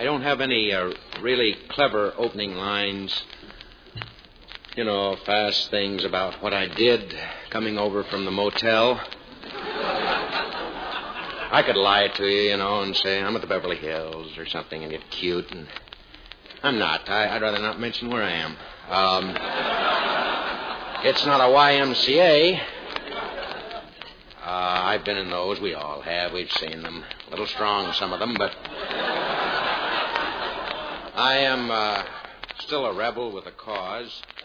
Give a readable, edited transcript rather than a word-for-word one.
I don't have any really clever opening lines. You know, fast things about what I did coming over from the motel. I could lie to you, and say I'm at the Beverly Hills or something and get cute. And I'm not. I'd rather not mention where I am. It's not a YMCA. I've been in those. We all have. We've seen them. A little strong, some of them, but I am still a rebel with a cause.